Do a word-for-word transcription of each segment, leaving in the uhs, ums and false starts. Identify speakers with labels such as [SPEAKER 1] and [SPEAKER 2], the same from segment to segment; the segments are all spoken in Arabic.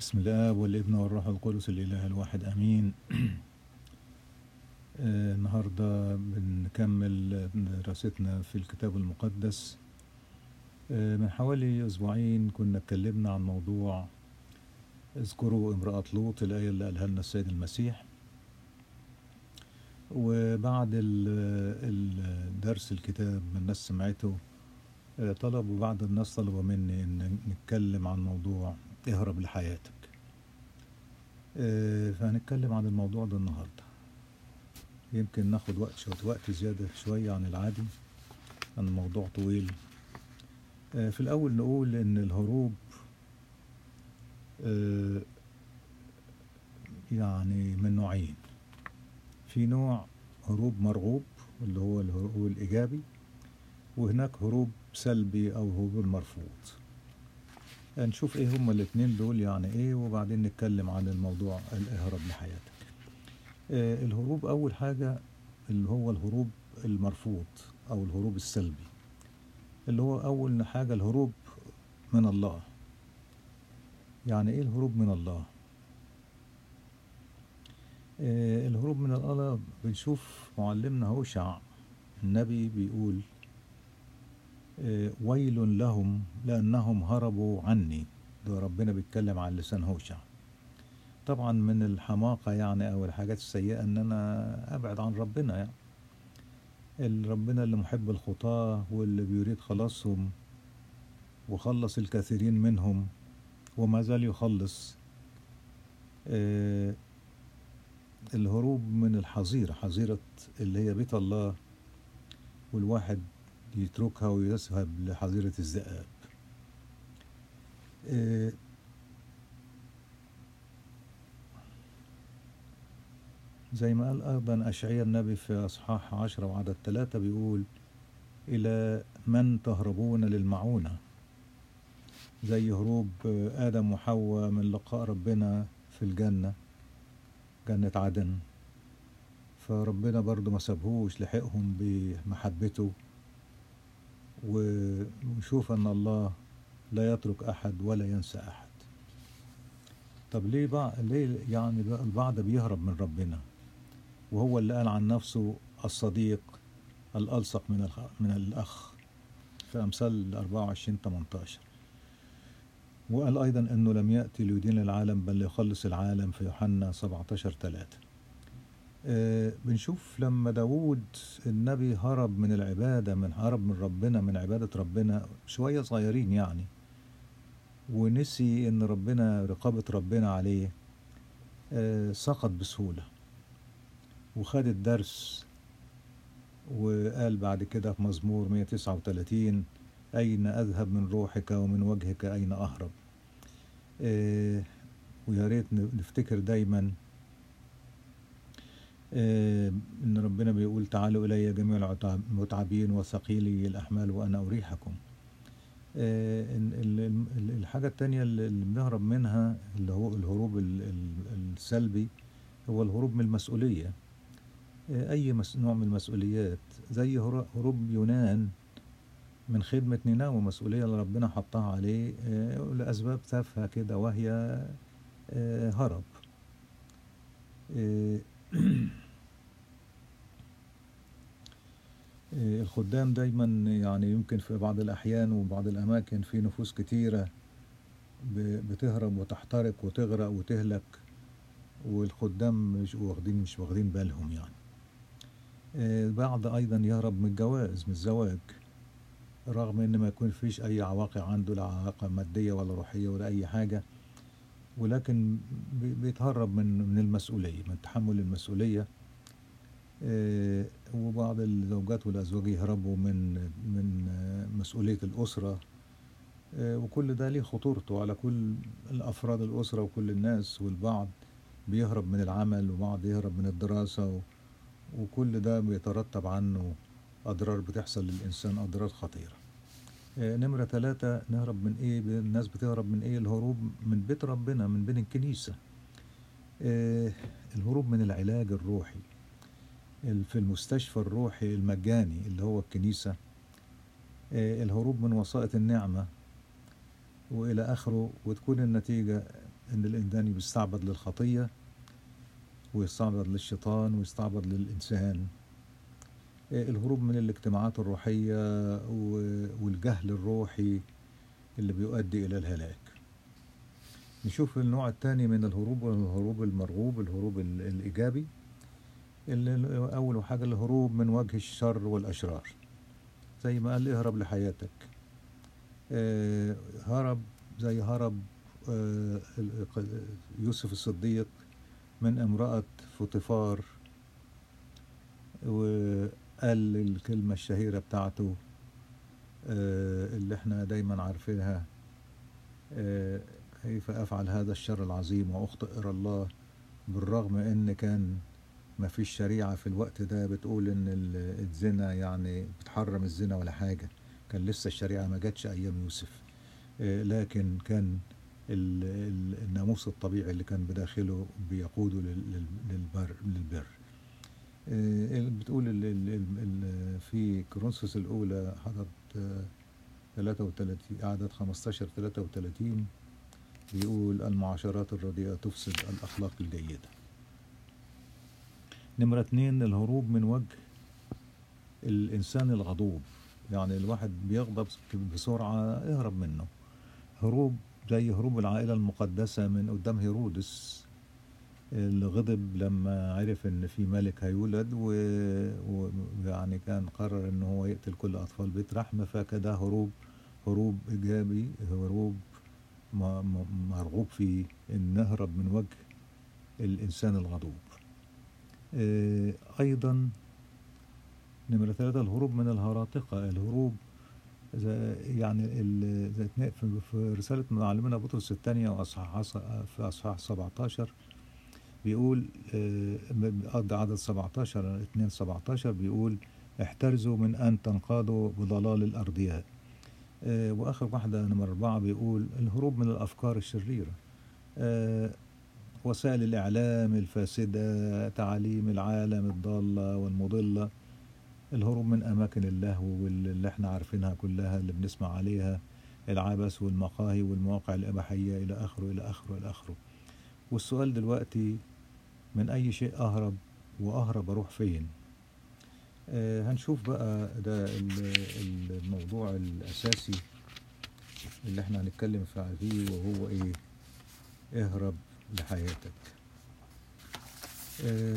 [SPEAKER 1] بسم الله والابن والروح القدس الإله الواحد أمين. آه، النهاردة بنكمل دراستنا في الكتاب المقدس. آه، من حوالي أسبوعين كنا اتكلمنا عن موضوع اذكروا امرأة لوط، الآية اللي قالها لنا السيد المسيح. وبعد الدرس الكتاب من الناس سمعته، آه، طلبوا بعض الناس طلبوا مني أن نتكلم عن موضوع اهرب لحياتك. آه، فهنتكلم عن الموضوع ده النهاردة. يمكن ناخد وقت شوية وقت زيادة شوية عن العادي، عن الموضوع طويل. آه، في الأول نقول إن الهروب آه، يعني من نوعين. في نوع هروب مرغوب اللي هو الهروب الإيجابي، وهناك هروب سلبي أو هروب مرفوض. هنشوف إيه هما الاتنين دول يعني إيه، وبعدين نتكلم عن الموضوع الإهراب لحياتك. آه، الهروب أول حاجة اللي هو الهروب المرفوض أو الهروب السلبي، اللي هو أول حاجة الهروب من الله. يعني إيه الهروب من الله؟ آه الهروب من الله بنشوف معلمنا هوشع النبي بيقول آه ويل لهم لأنهم هربوا عني. ده ربنا بيتكلم عن لسان هوشع. طبعا من الحماقة يعني أو الحاجات السيئة أن أنا أبعد عن ربنا، يعني ربنا اللي محب الخطاة واللي بيريد خلاصهم وخلص الكثيرين منهم وما زال يخلص. آه الهروب من الحظيرة، حظيرة اللي هي بيت الله، والواحد يتركها ويذهب لحظيرة الذئاب. آه زي ما قال أيضا أشعياء النبي في أصحاح عشرة وعدد ثلاثة بيقول إلى من تهربون للمعونة، زي هروب آدم وحواء من لقاء ربنا في الجنة، جنة عدن. فربنا برضو ما سابهوش، لحقهم بمحبته، ونشوف أن الله لا يترك أحد ولا ينسى أحد. طب ليه بقى ليه يعني البعض بيهرب من ربنا وهو اللي قال عن نفسه الصديق الألصق من الخ... من الأخ في أمثال أربعة وعشرين ثمانية عشر، وقال أيضا أنه لم يأتي ليدين العالم بل ليخلص العالم في يوحنا سبعة عشر ثلاثة. آه بنشوف لما داود النبي هرب من العبادة، من هرب من ربنا، من عبادة ربنا شوية صغيرين يعني، ونسي ان ربنا رقابة ربنا عليه. آه سقط بسهولة وخد الدرس، وقال بعد كده في مزمور مئة وتسعة وثلاثين أين أذهب من روحك ومن وجهك أين أهرب. آه ويا ريت نفتكر دايما آه إن ربنا بيقول تعالوا إلي جميع المتعبين وثقيلي الأحمال وأنا أريحكم. آه الحاجة التانية اللي بنهرب منها اللي هو الهروب السلبي هو الهروب من المسؤولية. آه أي نوع من المسؤوليات، زي هروب يونان من خدمة نينوى، مسؤولية اللي ربنا حطها عليه آه لأسباب تافهة كده، وهي آه هرب. آه الخدام دايما يعني يمكن في بعض الأحيان وبعض الأماكن في نفوس كتيرة بتهرب وتحترق وتغرق وتهلك، والخدام مش واخدين مش واخدين بالهم يعني. بعض أيضا يهرب من الجواز، من الزواج، رغم إن ما يكون فيش أي عواقب عنده، لا عواقب مادية ولا روحية ولا أي حاجة، ولكن بيتهرب من من المسؤولية، من تحمل المسؤولية. آه وبعض الزوجات والأزواج يهربوا من من مسؤولية الأسرة. آه وكل ده ليه خطورته على كل الأفراد الأسرة وكل الناس، والبعض بيهرب من العمل وبعض يهرب من الدراسة، وكل ده بيترتب عنه أضرار بتحصل للإنسان، أضرار خطيرة. آه نمرة ثلاثة، نهرب من إيه؟ الناس بتهرب من إيه؟ الهروب من بيت ربنا، من بين الكنيسة. آه الهروب من العلاج الروحي في المستشفى الروحي المجاني اللي هو الكنيسة. الهروب من وسائط النعمة وإلى آخره، وتكون النتيجة إن الإنسان بيستعبد للخطية ويستعبد للشيطان ويستعبد للإنسان. الهروب من الاجتماعات الروحية والجهل الروحي اللي بيؤدي إلى الهلاك. نشوف النوع الثاني من الهروب، الهروب المرغوب، الهروب الإيجابي. أول حاجة الهروب من وجه الشر والأشرار، زي ما قال اهرب لحياتك. هرب زي هرب يوسف الصديق من امرأة فوطيفار، وقال الكلمة الشهيرة بتاعته اللي احنا دايما عارفينها: كيف أفعل هذا الشر العظيم وأخطئ إلى الله، بالرغم إن كان ما فيش شريعة في الوقت ده بتقول إن الزنا يعني بتحرم الزنا ولا حاجة، كان لسه الشريعة ما جاتش أيام يوسف، لكن كان الناموس الطبيعي اللي كان بداخله بيقوده للبر للبر. بتقول في كورنثوس الأولى عدد ثلاثة وثلاثين عدد خمستاشر ثلاثة وثلاثين بيقول: المعاشرات الرديئة تفسد الأخلاق الجيدة. نمرة اتنين الهروب من وجه الإنسان الغضوب، يعني الواحد بيغضب بسرعة اهرب منه. هروب زي هروب العائلة المقدسة من قدام هيرودس اللي غضب لما عرف ان في ملك هيولد، ويعني كان قرر ان هو يقتل كل اطفال بيت رحمة. فكده هروب هروب ايجابي، هروب مرغوب فيه، ان نهرب من وجه الانسان الغضوب. ايضا نمرة ثلاثة الهروب من الهراطقة. الهروب يعني زي في رسالة معلمنا بطرس الثانية وأصحاح في أصحاح سبعتاشر بيقول قد عدد سبعتاشر اثنين سبعتاشر بيقول: احترزوا من أن تنقادوا بضلال الأرضياء. وآخر واحدة نمرة أربعة بيقول: الهروب من الأفكار الشريرة، وسائل الإعلام الفاسدة، تعاليم العالم الضالة والمضلة. الهروب من أماكن اللهو واللي احنا عارفينها كلها اللي بنسمع عليها، العبث والمقاهي والمواقع الإباحية إلى آخره إلى آخره إلى آخره. والسؤال دلوقتي: من أي شيء أهرب، وأهرب أروح فين؟ آه هنشوف بقى ده الموضوع الأساسي اللي احنا هنتكلم فيه، وهو إيه؟ اهرب لحياتك. آه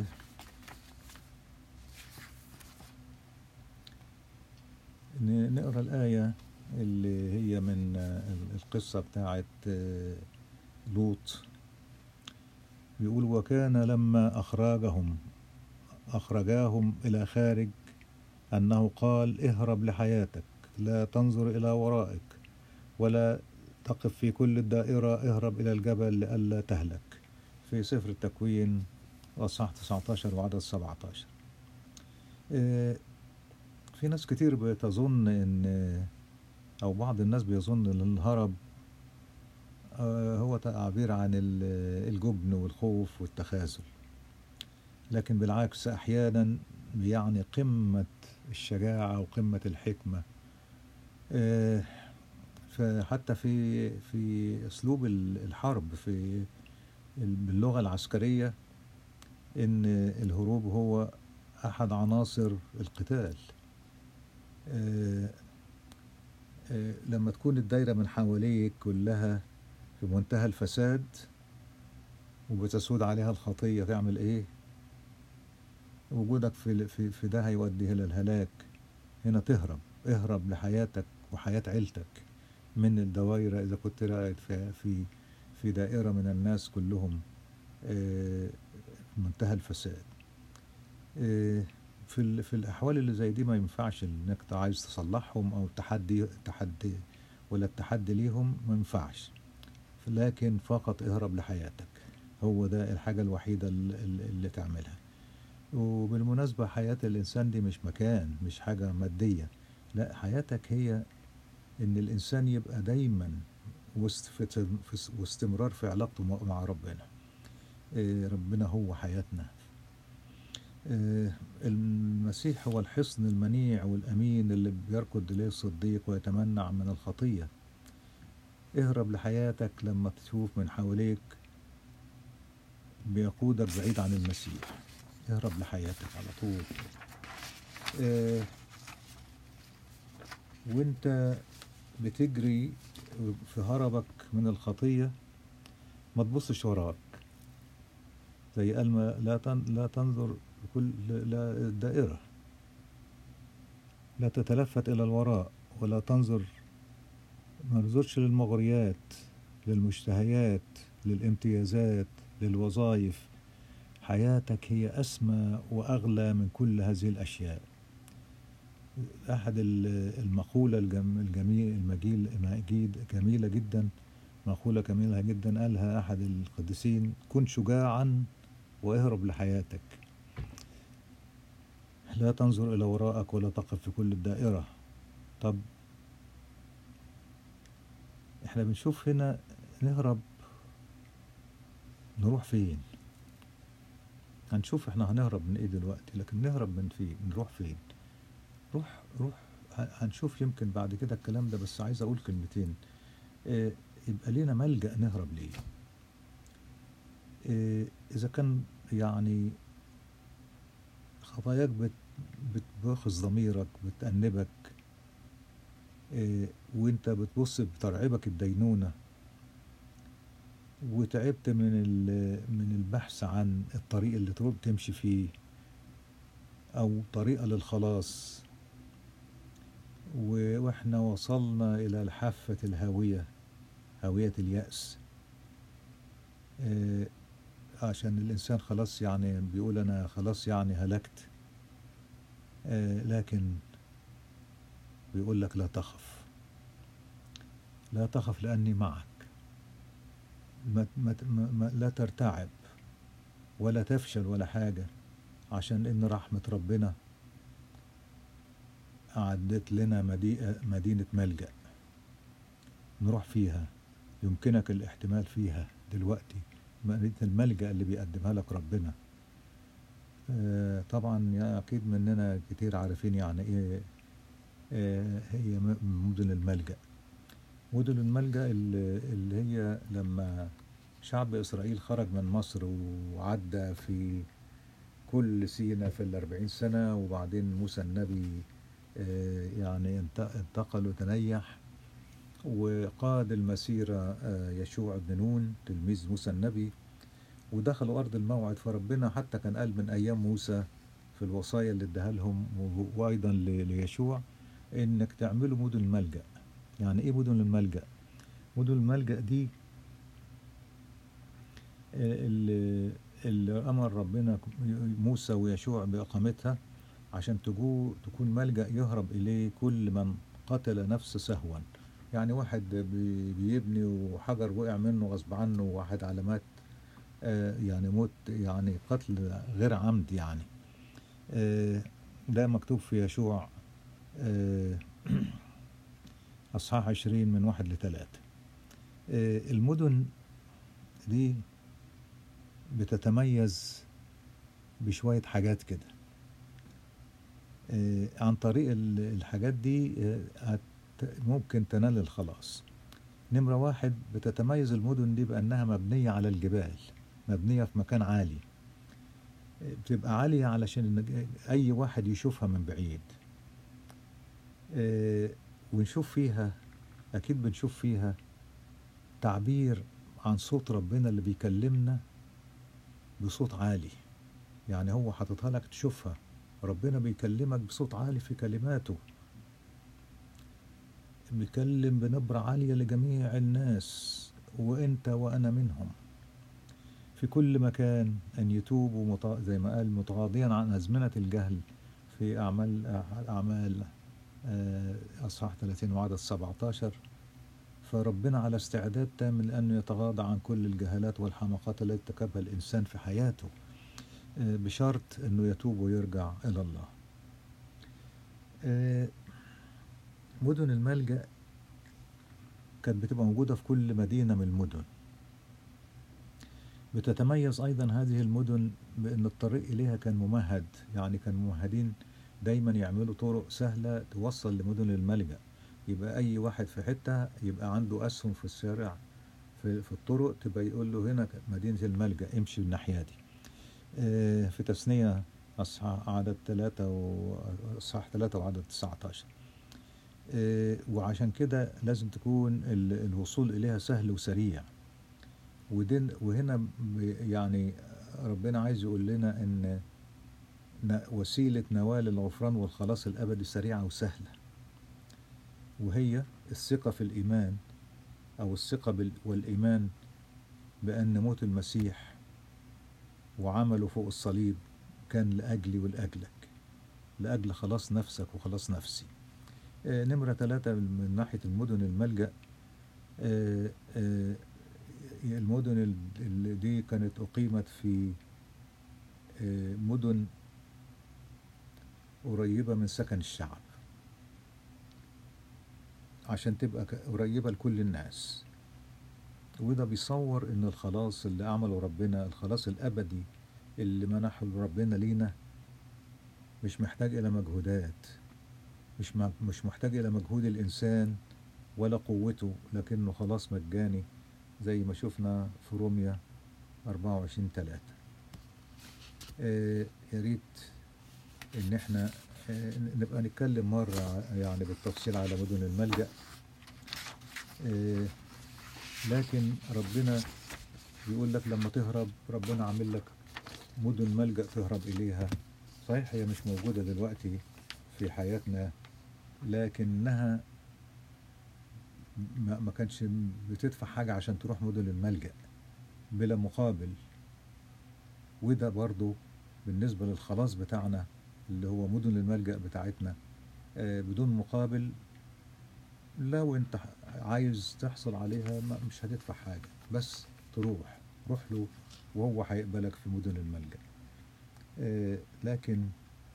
[SPEAKER 1] نقرأ الآية اللي هي من القصة بتاعت لوط. بيقول: وكان لما أخرجهم أخرجاهم إلى خارج أنه قال: اهرب لحياتك، لا تنظر إلى ورائك، ولا تقف في كل الدائرة، اهرب إلى الجبل لئلا تهلك. في سفر التكوين أصحاح تسعتاشر وعدد سبعتاشر. في ناس كتير بتظن ان، او بعض الناس بيظن ان الهرب هو تعبير عن الجبن والخوف والتخاذل، لكن بالعكس احيانا بيعني قمة الشجاعة وقمة الحكمة. فحتى في في اسلوب الحرب في باللغة العسكرية ان الهروب هو احد عناصر القتال. آه آه لما تكون الدايرة من حواليك كلها في منتهى الفساد وبتسود عليها الخطية، تعمل ايه؟ وجودك في في في ده هيودي الى الهلاك. هنا تهرب، اهرب لحياتك وحياة عيلتك من الدوائر. اذا كنت قاعد في في في دائرة من الناس كلهم آه في منتهى الفساد، آه في في الأحوال اللي زي دي ما ينفعش إنك عايز تصلحهم أو تحدي تحدي ولا التحدي ليهم، ما ينفعش. لكن فقط اهرب لحياتك، هو ده الحاجة الوحيدة اللي, اللي تعملها. وبالمناسبة حياة الإنسان دي مش مكان، مش حاجة مادية، لا، حياتك هي إن الإنسان يبقى دايما واستمرار في علاقته مع ربنا. ربنا هو حياتنا. المسيح هو الحصن المنيع والأمين اللي بيركض إليه الصديق ويتمنع من الخطية. اهرب لحياتك لما تشوف من حواليك بيقودك بعيد عن المسيح. اهرب لحياتك على طول. اه وانت بتجري في هربك من الخطية ما تبصش وراك، زي قال ما لا تن لا تنظر كل لا الدائرة، لا تتلفت إلى الوراء ولا تنظر، ما ننظرش للمغريات، للمشتهيات، للامتيازات، للوظائف. حياتك هي أسمى وأغلى من كل هذه الأشياء. أحد المقولة الجميل المجيل المجيد جميلة جدا، مقولة جميلة جدا قالها أحد القديسين: كن شجاعا واهرب لحياتك، لا تنظر إلى وراءك ولا تقف في كل الدائرة. طب احنا بنشوف هنا نهرب، نروح فين؟ هنشوف احنا هنهرب من ايه دلوقتي، لكن نهرب من فين؟ نروح فين؟ روح روح هنشوف يمكن بعد كده الكلام ده، بس عايز اقول كلمتين. اه يبقى لينا ملجأ نهرب ليه. اه اذا كان يعني خطاياك بت بتبخس ضميرك، بتأنبك، اه وانت بتبص بترعبك الدينونة، وتعبت من من البحث عن الطريق اللي تمشي فيه او طريقة للخلاص، واحنا وصلنا الى الحافة الهاوية، هاوية اليأس. اه عشان الانسان خلاص يعني بيقول انا خلاص يعني هلكت، اه لكن بيقول لك لا تخف، لا تخف لاني معك. ما ما ما لا ترتعب ولا تفشل ولا حاجة، عشان ان رحمة ربنا أعدت لنا مدينة ملجأ نروح فيها، يمكنك الاحتمال فيها دلوقتي، مدينة الملجأ اللي بيقدمها لك ربنا. آه طبعا يا أكيد مننا كتير عارفين يعني إيه آه هي مدن الملجأ. مدن الملجأ اللي, اللي هي لما شعب إسرائيل خرج من مصر وعدى في كل سينا في الأربعين سنة، وبعدين موسى النبي يعني انتقل وتنيح، وقاد المسيرة يشوع بن نون تلميذ موسى النبي، ودخلوا أرض الموعد. فربنا حتى كان قال من أيام موسى في الوصايا اللي اداها لهم وأيضا ليشوع إنك تعملوا مدن الملجأ. يعني إيه مدن الملجأ؟ مدن الملجأ دي اللي, اللي أمر ربنا موسى ويشوع بإقامتها عشان تجو تكون ملجأ يهرب إليه كل من قتل نفس سهوا. يعني واحد بيبني وحجر وقع منه غصب عنه، واحد علامات آه يعني موت، يعني قتل غير عمد يعني. آه ده مكتوب في يشوع آه أصحاح عشرين من واحد لثلاثة. آه المدن دي بتتميز بشوية حاجات كده. آه عن طريق الحاجات دي آه ممكن تنال الخلاص. نمرة واحد، بتتميز المدن دي بأنها مبنية على الجبال، مبنية في مكان عالي، بتبقى عالية علشان أي واحد يشوفها من بعيد. اه ونشوف فيها، أكيد بنشوف فيها تعبير عن صوت ربنا اللي بيكلمنا بصوت عالي. يعني هو حاططها لك تشوفها، ربنا بيكلمك بصوت عالي في كلماته، بيكلم بنبرة عالية لجميع الناس، وانت وانا منهم، في كل مكان، ان يتوبوا زي ما قال متغاضيا عن ازمنة الجهل في اعمال اعمال اصحاح ثلاثين وعدد سبعة عشر. فربنا على استعداد تام لانه يتغاضى عن كل الجهالات والحماقات التي ارتكبها الانسان في حياته، بشرط انه يتوب ويرجع الى الله. مدن الملجأ كانت بتبقى موجودة في كل مدينة من المدن. بتتميز أيضا هذه المدن بأن الطريق إليها كان ممهد، يعني كان ممهدين دايما يعملوا طرق سهلة توصل لمدن الملجأ. يبقى أي واحد في حتة يبقى عنده أسهم في الشارع، في, في الطرق، تبقى يقول له هنا مدينة الملجأ، امشي الناحية دي. آه، في تثنية أصحاح عدد ثلاثة وأصحاح ثلاثة وعدد تسعة عشر. آه، وعشان كده لازم تكون ال- الوصول إليها سهل وسريع. ودين وهنا ب- يعني ربنا عايز يقول لنا إن ن- وسيلة نوال الغفران والخلاص الأبدي سريعة وسهلة، وهي الثقة في الإيمان، أو الثقة بال- والإيمان بأن موت المسيح وعمله فوق الصليب كان لأجلي ولأجلك، لأجل خلاص نفسك وخلاص نفسي. آه، نمرة ثلاثة من ناحية المدن الملجأ. آه، آه، المدن ال- اللي دي كانت أقيمت في آه، مدن قريبة من سكن الشعب، عشان تبقى ك- قريبة لكل الناس. وده بيصور إن الخلاص اللي عمله ربنا، الخلاص الأبدي اللي منحه ربنا لينا، مش محتاج إلى مجهودات، مش م- مش محتاج إلى مجهود الإنسان ولا قوته، لكنه خلاص مجاني، زي ما شفنا في روميا أربعة وعشرين ثلاثة. آه، يا ريت إن إحنا آه، نبقى نتكلم مرة ع- يعني بالتفصيل على مدن الملجأ. آه، لكن ربنا بيقول لك لما تهرب، ربنا عامل لك مدن ملجأ تهرب إليها. صحيح هي مش موجودة دلوقتي في حياتنا، لكنها ما ما كانش بتدفع حاجة عشان تروح مدن الملجأ بلا مقابل. وده برضو بالنسبة للخلاص بتاعنا اللي هو مدن الملجأ بتاعتنا، آه، بدون مقابل. لو انت عايز تحصل عليها ما- مش هتدفع حاجة، بس تروح روح له وهو هيقبلك في مدن الملجأ. آه، لكن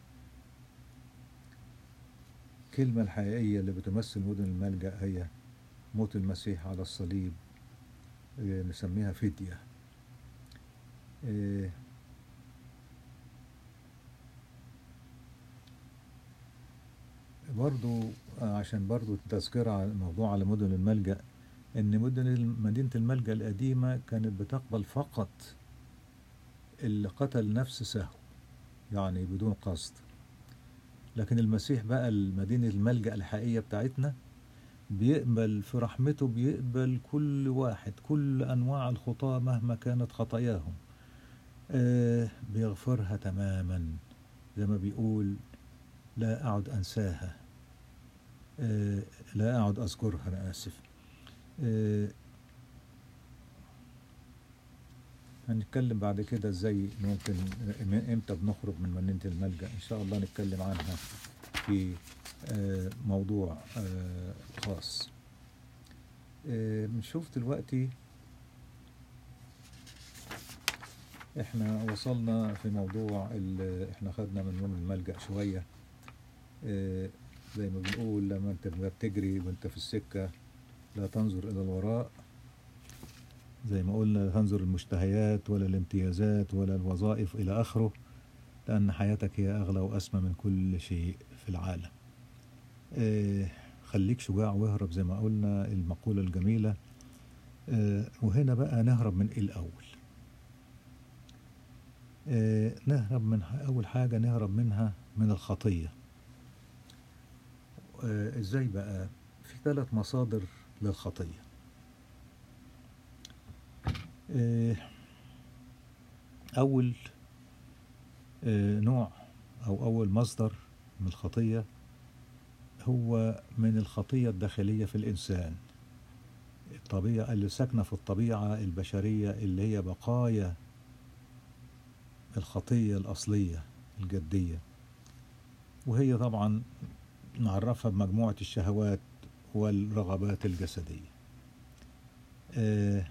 [SPEAKER 1] الكلمة الحقيقية اللي بتمثل مدن الملجأ هي موت المسيح على الصليب، آه، نسميها فدية. آه، برضو آه، عشان برضو تذكرة على الموضوع على مدن الملجأ، إن مدن الم- مدينة الملجأ القديمة كانت بتقبل فقط اللي قتل نفس سهو، يعني بدون قصد. لكن المسيح بقى المدينة الملجأ الحقيقية بتاعتنا بيقبل في رحمته، بيقبل كل واحد، كل أنواع الخطاة مهما كانت خطاياهم، آه بيغفرها تماما، زي ما بيقول لا أعد أنساها، آه لا أعد أذكرها، أنا آسف. آه هنتكلم بعد كده ازاي ممكن م- امتى بنخرج من مدينة الملجأ، ان شاء الله نتكلم عنها في آه، موضوع آه، خاص. آه، بنشوف دلوقتي احنا وصلنا في موضوع ال- احنا خدنا من يوم الملجأ شوية. آه، زي ما بنقول لما انت بتجري وانت في السكة لا تنظر الى الوراء، زي ما قلنا لا تنظر المشتهيات ولا الامتيازات ولا الوظائف الى اخره، لان حياتك هي اغلى واسمى من كل شيء في العالم. آه، خليك شجاع واهرب، زي ما قلنا المقولة الجميلة. آه، وهنا بقى نهرب من إيه الأول؟ آه، نهرب من أول حاجة نهرب منها من الخطية. آه، إزاي بقى؟ في ثلاث مصادر للخطية. آه، أول آه، نوع أو أول مصدر من الخطية هو من الخطية الداخلية في الإنسان، الطبيعة اللي ساكنة في الطبيعة البشرية، اللي هي بقايا الخطية الأصلية الجدية. وهي طبعا نعرفها بمجموعة الشهوات والرغبات الجسدية. آه،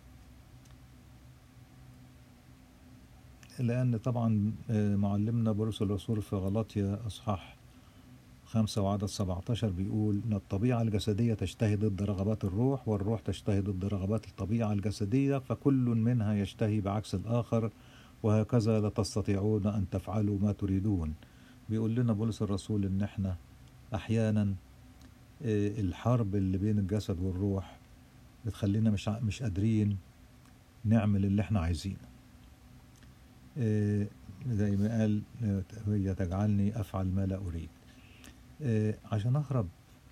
[SPEAKER 1] لأن طبعا آه، معلمنا بولس الرسول في غلاطيا أصحاح خمسة وعدد سبعة عشر بيقول إن الطبيعة الجسدية تشتهي ضد رغبات الروح، والروح تشتهي ضد رغبات الطبيعة الجسدية، فكل منها يشتهي بعكس الآخر، وهكذا لا تستطيعون أن تفعلوا ما تريدون. بيقول لنا بولس الرسول إن إحنا أحيانا آه، الحرب اللي بين الجسد والروح بتخلينا مش ع- مش قادرين نعمل اللي احنا عايزينه. آه، زي ما قال آه، هي تجعلني أفعل ما لا أريد. آه، عشان أهرب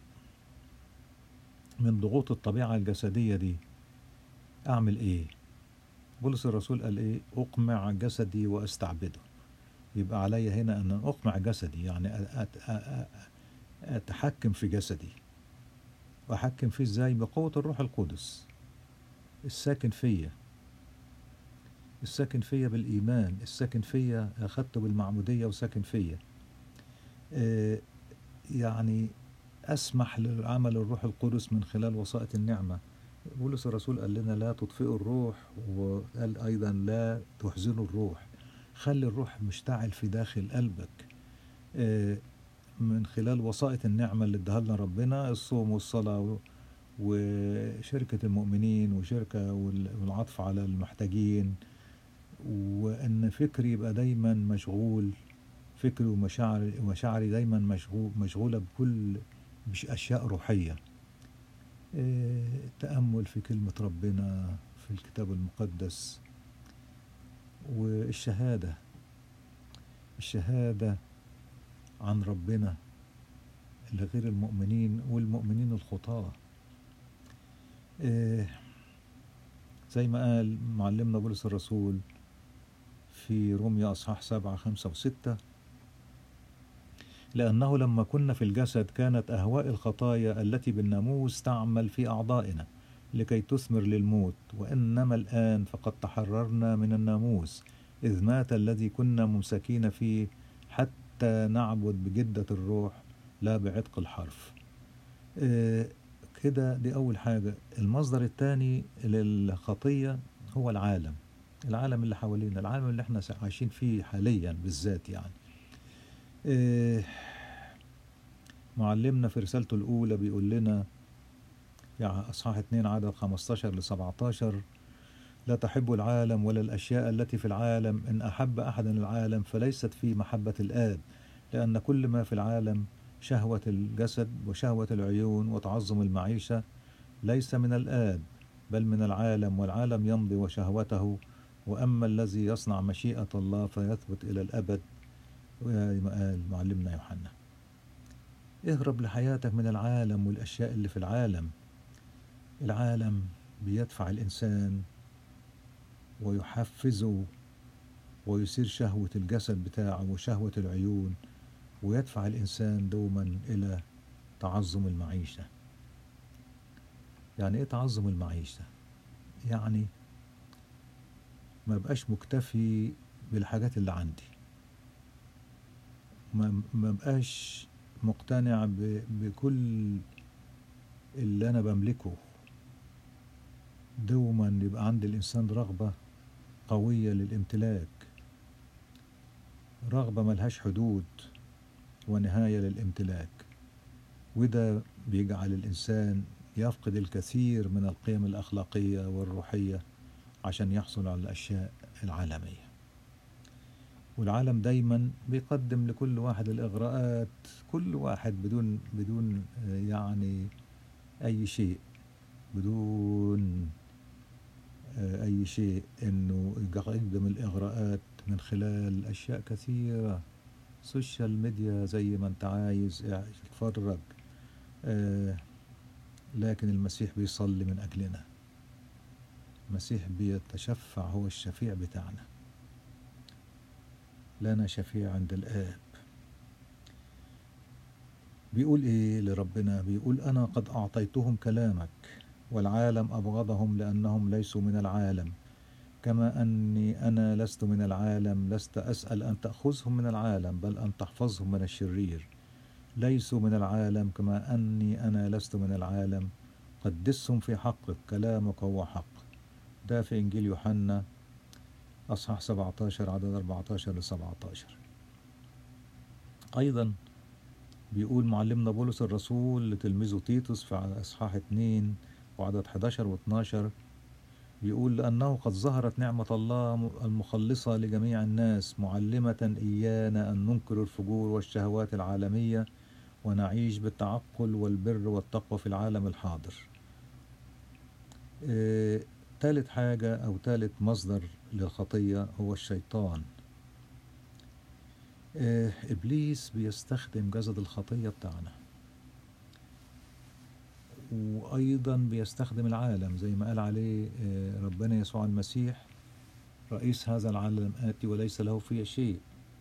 [SPEAKER 1] من ضغوط الطبيعة الجسدية دي أعمل إيه؟ بولس الرسول قال إيه؟ أقمع جسدي وأستعبده. يبقى عليا هنا أن أقمع جسدي، يعني أت- أ- أ- أتحكم في جسدي. وأحكم فيه إزاي؟ بقوة الروح القدس الساكن فيا، الساكن فيا بالإيمان، الساكن فيا أخدته بالمعمودية وساكن فيا. آه، يعني أسمح لعمل الروح القدس من خلال وسائط النعمة. بولس الرسول قال لنا لا تطفئوا الروح، وقال أيضا لا تحزنوا الروح. خلي الروح مشتعل في داخل قلبك آه، من خلال وسائط النعمة اللي اداها لنا ربنا، الصوم والصلاة و- وشركة المؤمنين وشركة وال- والعطف على المحتاجين، وأن فكري يبقى دايما مشغول، فكري ومشاعري ومشاعري دايما مشغول مشغولة بكل مش أشياء روحية. آه، تأمل في كلمة ربنا في الكتاب المقدس، والشهادة، الشهادة عن ربنا لغير المؤمنين والمؤمنين الخطاة. آه، زي ما قال معلمنا بولس الرسول في روميا أصحاح سبعة خمسة وستة: لأنه لما كنا في الجسد كانت أهواء الخطايا التي بالناموس تعمل في أعضائنا لكي تثمر للموت، وإنما الآن فقد تحررنا من الناموس، إذ مات الذي كنا ممسكين فيه، حتى نعبد بجدة الروح لا بعتق الحرف. آه، كده دي أول حاجة. المصدر الثاني للخطية هو العالم، العالم اللي حوالينا، العالم اللي احنا عايشين فيه حاليا بالذات. يعني آه، معلمنا في رسالته الأولى بيقول لنا يعني أصحاح اتنين عدد خمستاشر ل سبعتاشر: لا تحبوا العالم ولا الأشياء التي في العالم، إن أحب أحدا العالم فليست في محبة الآب، لأن كل ما في العالم، شهوة الجسد وشهوة العيون وتعظم المعيشة، ليس من الآب بل من العالم، والعالم يمضي وشهوته، وأما الذي يصنع مشيئة الله فيثبت إلى الأبد. ويا ما قال معلمنا يوحنا، اهرب لحياتك من العالم والأشياء اللي في العالم. العالم بيدفع الإنسان ويحفزه ويثير شهوة الجسد بتاعه وشهوة العيون، ويدفع الإنسان دوما إلى تعظم المعيشة. يعني إيه تعظم المعيشة؟ يعني ما بقاش مكتفي بالحاجات اللي عندي، ما ما بقاش مقتنع ب- بكل اللي أنا بملكه. دوما يبقى عند الإنسان رغبة قوية للامتلاك، رغبة ملهاش حدود ونهاية للامتلاك. وده بيجعل الإنسان يفقد الكثير من القيم الأخلاقية والروحية عشان يحصل على الأشياء العالمية. والعالم دايما بيقدم لكل واحد الإغراءات، كل واحد بدون بدون آه، يعني أي شيء، بدون آه، أي شيء، إنه يقدم الإغراءات من خلال أشياء كثيرة، سوشيال ميديا زي ما أنت عايز اتفرج. آه، لكن المسيح بيصلي من أجلنا، المسيح بيتشفع، هو الشفيع بتاعنا، لنا شفيع عند الآب. بيقول إيه لربنا؟ بيقول أنا قد أعطيتهم كلامك، والعالم أبغضهم لأنهم ليسوا من العالم، كما أني أنا لست من العالم. لست أسأل أن تأخذهم من العالم، بل أن تحفظهم من الشرير. ليسوا من العالم كما أني أنا لست من العالم. قدسهم في حقك، كلامك هو حق. ده في إنجيل يوحنا أصحاح سبعتاشر عدد أربعتاشر ل سبعتاشر. أيضا بيقول معلمنا بولس الرسول لتلميذه تيتوس في أصحاح اتنين وعدد حداشر و اتناشر، بيقول لأنه قد ظهرت نعمة الله المخلصة لجميع الناس، معلمة إيانا أن ننكر الفجور والشهوات العالمية، ونعيش بالتعقل والبر والتقوى في العالم الحاضر. آه، ثالث حاجة أو ثالث مصدر للخطية هو الشيطان. آه، إبليس بيستخدم جسد الخطية بتاعنا، وأيضا بيستخدم العالم زي ما قال عليه آه، ربنا يسوع المسيح: رئيس هذا العالم آتي وليس له فيه شيء.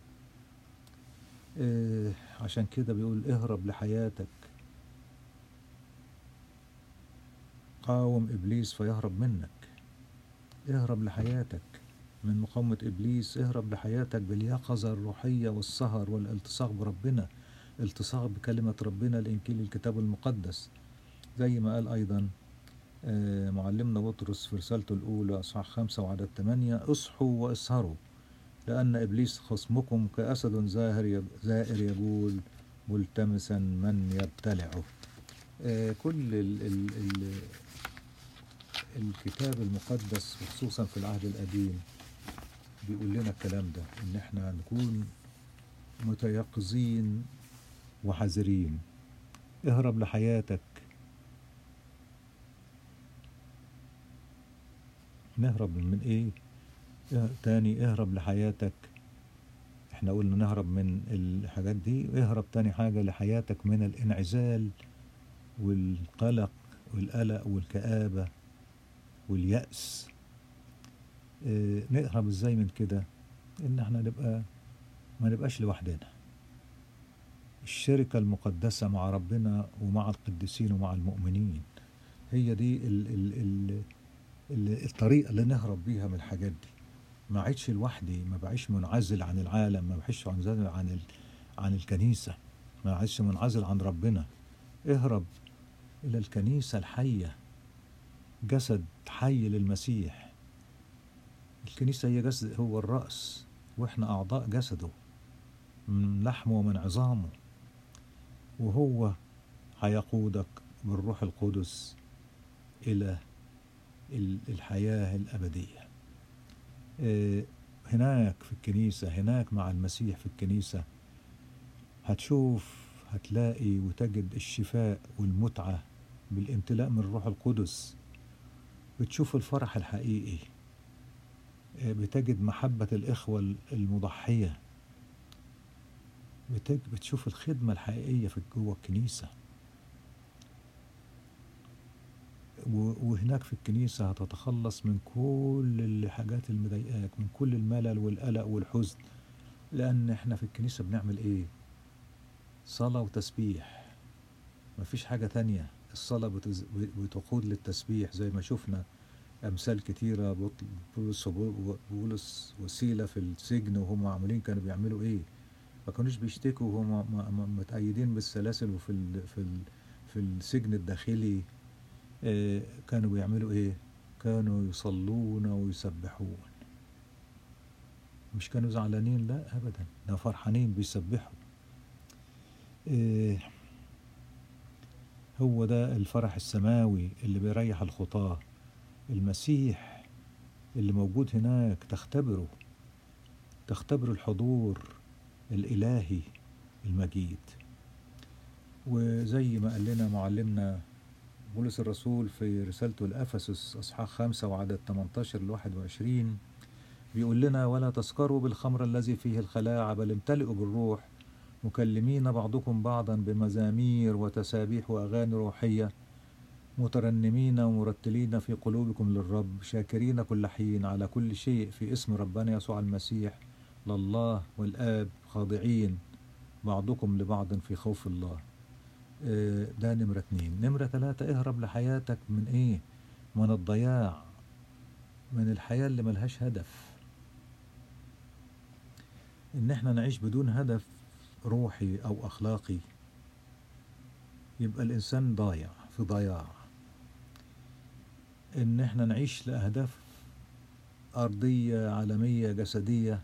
[SPEAKER 1] آه، عشان كده بيقول اهرب لحياتك، قاوم إبليس فيهرب منك. اهرب لحياتك من مقاومة إبليس، اهرب لحياتك باليقظة الروحية والسهر والالتصاق بربنا، التصاق بكلمة ربنا، الإنجيل الكتاب المقدس، زي ما قال أيضا آه، معلمنا بطرس في رسالته الأولى أصحاح خمسة وعدد ثمانية: اصحوا واسهروا لأن إبليس خصمكم كأسد زاهر زائر يجول ملتمسا من يبتلعه. آه، كل ال ال ال الكتاب المقدس وخصوصا في العهد القديم بيقول لنا الكلام ده، إن احنا نكون متيقظين وحذرين. اهرب لحياتك. نهرب من ايه؟ اه تاني اهرب لحياتك. احنا قلنا نهرب من الحاجات دي. اهرب تاني حاجة لحياتك من الانعزال والقلق والقلق والكآبة واليأس. اه نهرب ازاي من كده؟ ان احنا نبقى ما نبقاش لوحدنا. الشركة المقدسة مع ربنا ومع القديسين ومع المؤمنين هي دي ال ال ال ال الطريقة اللي نهرب بيها من الحاجات دي. ما عيش لوحدي، ما بعيش منعزل عن العالم، ما بعيش منعزل عن ال عن الكنيسة، ما عيش منعزل عن ربنا. اهرب إلى الكنيسة الحية، جسد حي للمسيح. الكنيسة هي جسد، هو الرأس، واحنا أعضاء جسده من لحمه ومن عظامه، وهو هيقودك بالروح القدس إلى الحياة الأبدية. هناك في الكنيسة، هناك مع المسيح في الكنيسة هتشوف، هتلاقي وتجد الشفاء والمتعة بالامتلاء من الروح القدس. بتشوف الفرح الحقيقي، بتجد محبة الإخوة المضحية، بتشوف الخدمة الحقيقية في جوه الكنيسة. وهناك في الكنيسة هتتخلص من كل الحاجات المضايقاك، من كل الملل والقلق والحزن. لأن احنا في الكنيسة بنعمل ايه؟ صلاة وتسبيح، مفيش حاجة تانية. الصلاة بتقود للتسبيح زي ما شفنا أمثال كتيرة. بولس وبولس وسيلة في السجن وهم عاملين كانوا بيعملوا ايه؟ ما كانوش بيشتكوا وهم متأيدين بالسلاسل وفي ال في ال في السجن الداخلي. إيه كانوا بيعملوا ايه؟ كانوا يصلون ويسبحون. مش كانوا زعلانين، لا ابدا، ده فرحانين بيسبحوا. إيه هو ده الفرح السماوي اللي بيريح الخطاة. المسيح اللي موجود هناك تختبره، تختبر الحضور الإلهي المجيد. وزي ما قال لنا معلمنا بولس الرسول في رسالته لأفسس أصحاح خمسة وعدد ثمانية عشر لواحد وعشرين بيقول لنا: ولا تسكروا بالخمر الذي فيه الخلاعة، بل امتلئوا بالروح، مكلمين بعضكم بعضا بمزامير وتسابيح وأغاني روحية، مترنمين ومرتلين في قلوبكم للرب، شاكرين كل حين على كل شيء في اسم ربنا يسوع المسيح لله والآب، خاضعين بعضكم لبعض في خوف الله. ده نمرة اتنين. نمرة تلاتة: اهرب لحياتك من ايه؟ من الضياع، من الحياة اللي ملهاش هدف. ان احنا نعيش بدون هدف روحي او اخلاقي، يبقى الانسان ضايع في ضياع. ان احنا نعيش لأهداف ارضية عالمية جسدية،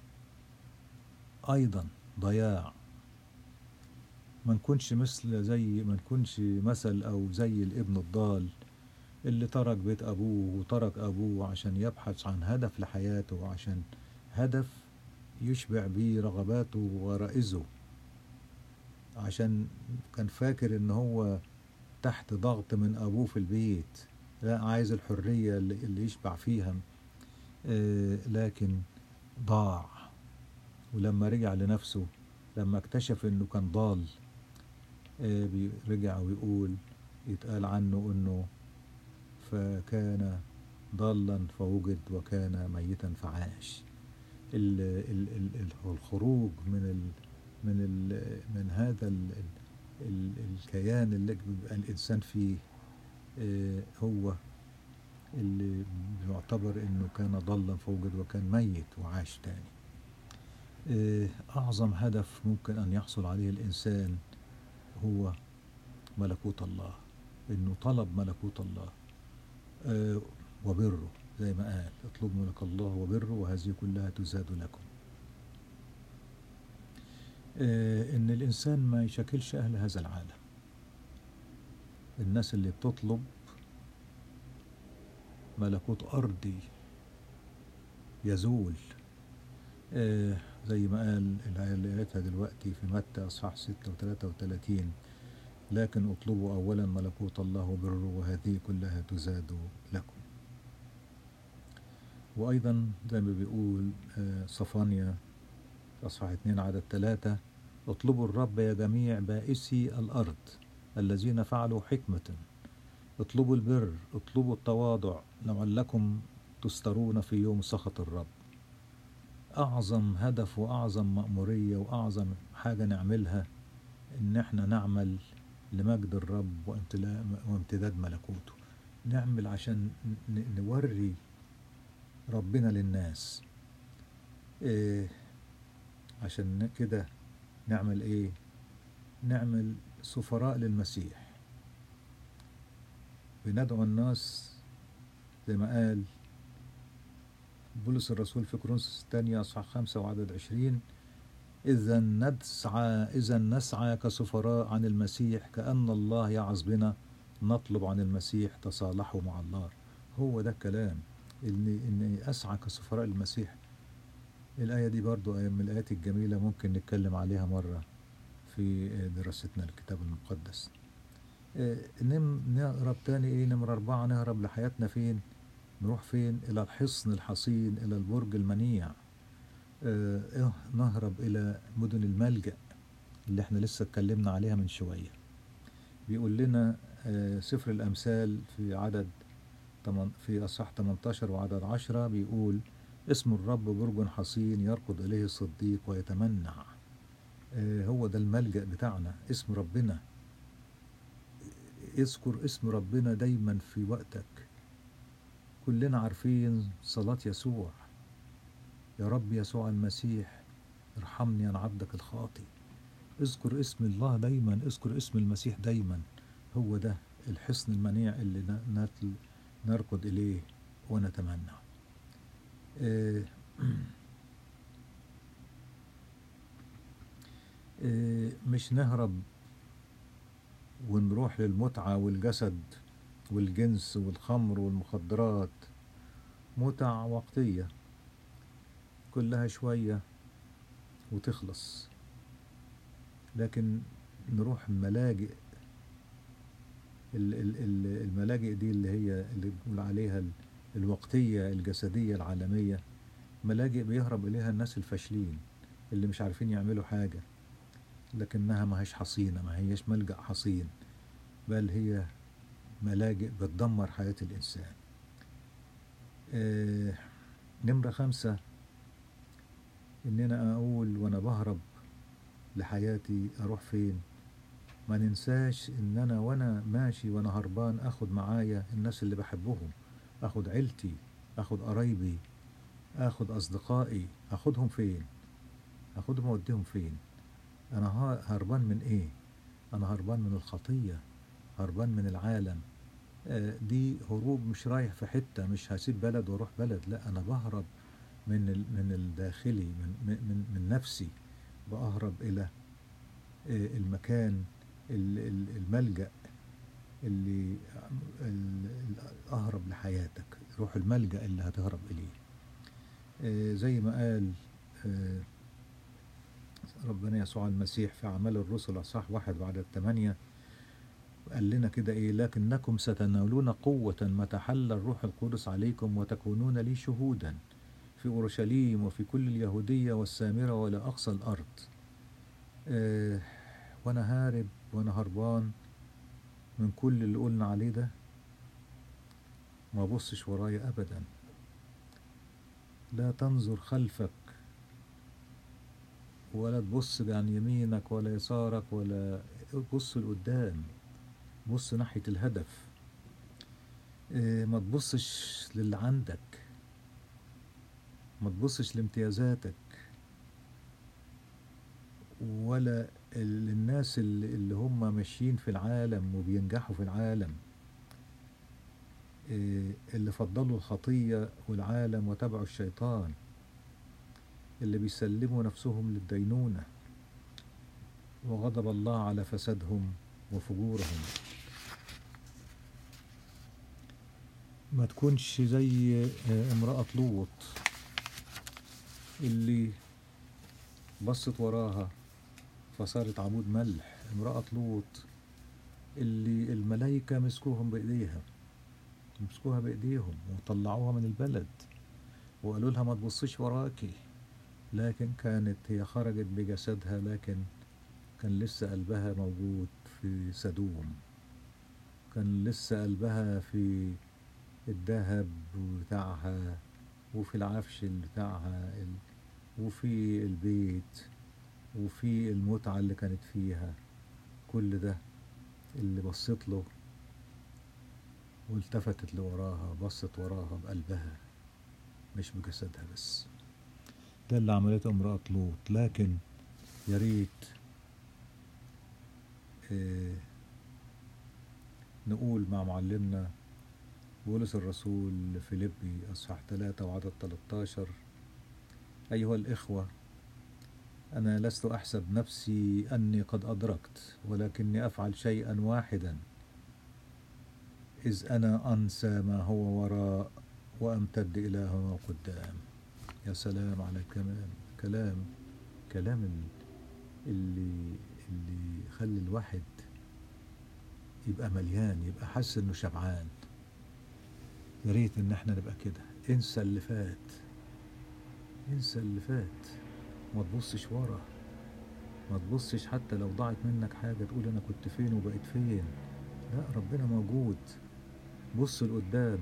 [SPEAKER 1] ايضا ضياع. ما نكونش مثل زي ما نكونش مثل او زي الابن الضال اللي ترك بيت ابوه وترك ابوه عشان يبحث عن هدف لحياته، وعشان هدف يشبع بيه رغباته ورائزه. عشان كان فاكر ان هو تحت ضغط من ابوه في البيت، لا عايز الحرية اللي اللي يشبع فيها. آه، لكن ضاع. ولما رجع لنفسه، لما اكتشف انه كان ضال، آه، بي- رجع ويقول، يتقال عنه انه فكان ضالا فوجد وكان ميتا فعاش. ال ال ال ال- الخروج من ال من ال من هذا ال ال الكيان اللي بيبقى الإنسان فيه، آه، هو اللي بيعتبر إنه كان ضالا فوجد وكان ميت وعاش تاني. آه، أعظم هدف ممكن أن يحصل عليه الإنسان هو ملكوت الله، إنه طلب ملكوت الله آه، وبره، زي ما قال اطلبوا ملك الله وبره وهذه كلها تزاد لكم. آه، إن الإنسان ما يشكلش أهل هذا العالم. الناس اللي بتطلب ملكوت أرضي يزول، آه، زي ما قال الآية اللي قريتها دلوقتي في متى أصحاح ستة وثلاثة وثلاثين، لكن اطلبوا أولا ملكوت الله وبره وهذه كلها تزاد لكم. وأيضا زي ما بيقول آه، صفانيا أصحاح اتنين عدد ثلاثة، اطلبوا الرب يا جميع بائسي الأرض الذين فعلوا حكمة، اطلبوا البر، اطلبوا التواضع لعلكم تسترون في يوم سخط الرب. أعظم هدف وأعظم مأمورية وأعظم حاجة نعملها إن احنا نعمل لمجد الرب وامتلا- وامتداد ملكوته. نعمل عشان ن- نوري ربنا للناس. إيه عشان كده نعمل إيه؟ نعمل سفراء للمسيح، بندعو الناس زي ما قال بولس الرسول في كورنثوس الثانية أصحاح خمسة وعدد عشرين، إذا نسعى إذا نسعى كسفراء عن المسيح كأن الله يعظ بنا، نطلب عن المسيح تصالحوا مع الله. هو ده الكلام، إني إني أسعى كسفراء المسيح. الآية دي برضو آية من الآيات الجميلة، ممكن نتكلم عليها مرة في دراستنا الكتاب المقدس. آه، نم نهرب تاني إيه، نمرة أربعة، نهرب لحياتنا فين؟ نروح فين؟ إلى الحصن الحصين، إلى البرج المنيع. آه، إيه، نهرب إلى مدن الملجأ اللي احنا لسه اتكلمنا عليها من شوية. بيقول لنا آه، سفر الأمثال في عدد تمن- في أصحاح تمنتاشر وعدد عشرة، بيقول اسم الرب برج حصين يركض إليه الصديق ويتمنع. آه، هو ده الملجأ بتاعنا، اسم ربنا. اذكر اسم ربنا دايما في وقتك. كلنا عارفين صلاة يسوع، يا رب يسوع المسيح ارحمني أنا عبدك الخاطي. اذكر اسم الله دايما، اذكر اسم المسيح دايما. هو ده الحصن المنيع اللي ن- نتل- نركض إليه ونتمنى. آه، آه، مش نهرب ونروح للمتعة والجسد والجنس والخمر والمخدرات، متع وقتية كلها شوية وتخلص. لكن نروح ملاجئ، ال- ال- ال- الملاجئ دي اللي هي اللي بنقول عليها ال- الوقتية الجسدية العالمية، ملاجئ بيهرب إليها الناس الفاشلين اللي مش عارفين يعملوا حاجة، لكنها ما هيش حصينة، ما هيش ملجأ حصين، بل هي ملاجئ بتدمر حياة الإنسان. آه، نمرة خمسة، إن أنا أقول وأنا بهرب لحياتي أروح فين؟ ما ننساش إن أنا وأنا ماشي وأنا هربان أخد معايا الناس اللي بحبهم، أخد عيلتي، أخد قرايبي، أخد أصدقائي. أخدهم فين؟ أخدهم أوديهم فين؟ أنا ها- هربان من إيه؟ أنا هربان من الخطية، هربان من العالم. آه، دي هروب، مش رايح في حتة، مش هسيب بلد واروح بلد، لا أنا بهرب من ال- من الداخلي، من من من نفسي. بأهرب إلى آه، المكان، ال- ال- الملجأ اللي ال- ال- أهرب لحياتك. روح الملجأ اللي هتهرب إليه. آه، زي ما قال آه، ربنا يسوع المسيح في أعمال الرسل أصحاح واحد بعد الثمانية قال لنا كده إيه: لكنكم ستنالون قوة متى حل الروح القدس عليكم وتكونون لي شهودا في أورشليم وفي كل اليهودية والسامرة وإلى أقصى الأرض. آه وأنا هارب وأنا هربان من كل اللي قلنا عليه ده، ما بصش ورايا أبدا. لا تنظر خلفك ولا تبص عن يمينك ولا يسارك، ولا بص لقدام، بص ناحية الهدف. آه ما تبصش للي عندك، ما تبصش لامتيازاتك ولا الناس اللي, اللي هم ماشيين في العالم وبينجحوا في العالم، اللي فضلوا الخطية والعالم وتبعوا الشيطان، اللي بيسلموا نفسهم للدينونة وغضب الله على فسادهم وفجورهم. ما تكونش زي امرأة لوط اللي بصت وراها فصارت عمود ملح. امرأة لوط اللي الملائكة مسكوهم بإيديها، مسكوها بإيديهم وطلعوها من البلد وقالوا لها ما تبصيش وراكي، لكن كانت هي خرجت بجسدها، لكن كان لسه قلبها موجود في سدوم، كان لسه قلبها في الذهب بتاعها وفي العفش بتاعها وفي البيت وفي المتعة اللي كانت فيها. كل ده اللي بصت له والتفتت لوراها، بصت وراها بقلبها مش بجسدها بس. ده اللي عملته امرأة لوط. لكن يا ريت اه نقول مع معلمنا بولس الرسول فيليبي أصحاح ثلاثة وعدد ثلاثة عشر: أيها الإخوة، أنا لست أحسب نفسي أني قد أدركت، ولكني أفعل شيئا واحدا، إذ أنا أنسى ما هو وراء وأمتد إلى ما هو قدام. يا سلام على الكلام، كلام كلام اللي اللي يخلي الواحد يبقى مليان، يبقى حاسس إنه شبعان. يا ريت إن احنا نبقى كده. انسى اللي فات، انسى اللي فات، ما تبصش ورا، ما تبصش حتى لو ضاعت منك حاجة تقول أنا كنت فين وبقيت فين. لا، ربنا موجود. بص لقدام،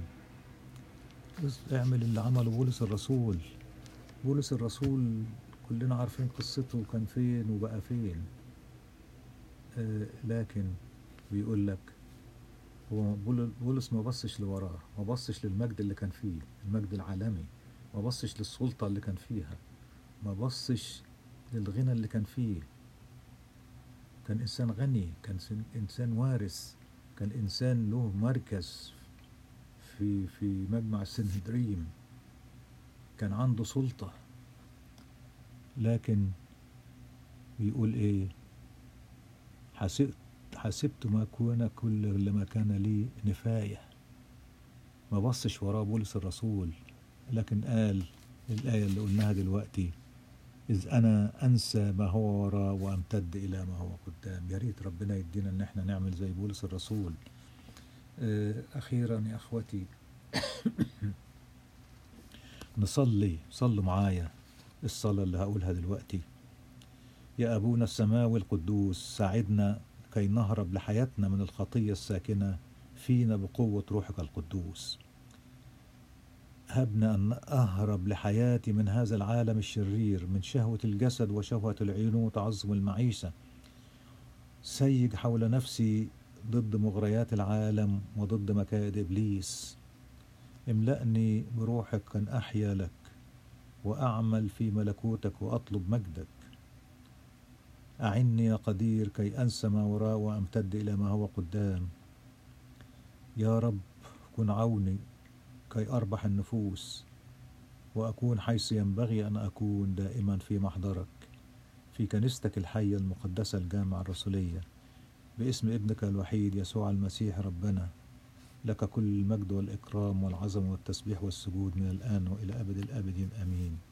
[SPEAKER 1] اعمل اللي عمله بولس الرسول. بولس الرسول كلنا عارفين قصته، كان فين وبقى فين. آه لكن بيقول لك هو بولس ما بصش لوراه، ما بصش للمجد اللي كان فيه، المجد العالمي، ما بصش للسلطة اللي كان فيها، ما بصش للغنى اللي كان فيه. كان إنسان غني، كان إنسان وارث، كان إنسان له مركز في في مجمع السنهدريم، كان عنده سلطة. لكن بيقول إيه؟ حسبت حسبت ما كان كل ما كان لي نفاية. ما بصش وراه بولس الرسول، لكن قال الآية اللي قلناها دلوقتي: إذ أنا أنسى ما هو وراء وأمتد إلى ما هو قدام. يا ريت ربنا يدينا إن احنا نعمل زي بولس الرسول. أخيرا يا أخوتي نصلي، صلوا معايا الصلاة اللي هقولها دلوقتي. يا أبونا السماوي القدوس، ساعدنا كي نهرب لحياتنا من الخطية الساكنة فينا بقوة روحك القدوس. هبنا أن أهرب لحياتي من هذا العالم الشرير، من شهوة الجسد وشهوة العيون وتعظم المعيشة. سيج حول نفسي ضد مغريات العالم وضد مكائد إبليس. املأني بروحك أن أحيا لك وأعمل في ملكوتك وأطلب مجدك. أعني يا قدير كي أنسى ما وراء وأمتد إلى ما هو قدام. يا رب كن عوني كي أربح النفوس وأكون حيث ينبغي أن أكون دائما في محضرك، في كنيستك الحية المقدسة الجامعة الرسولية، باسم ابنك الوحيد يسوع المسيح ربنا. لك كل المجد والإكرام والعظمة والتسبيح والسجود من الآن وإلى أبد الآبدين، آمين.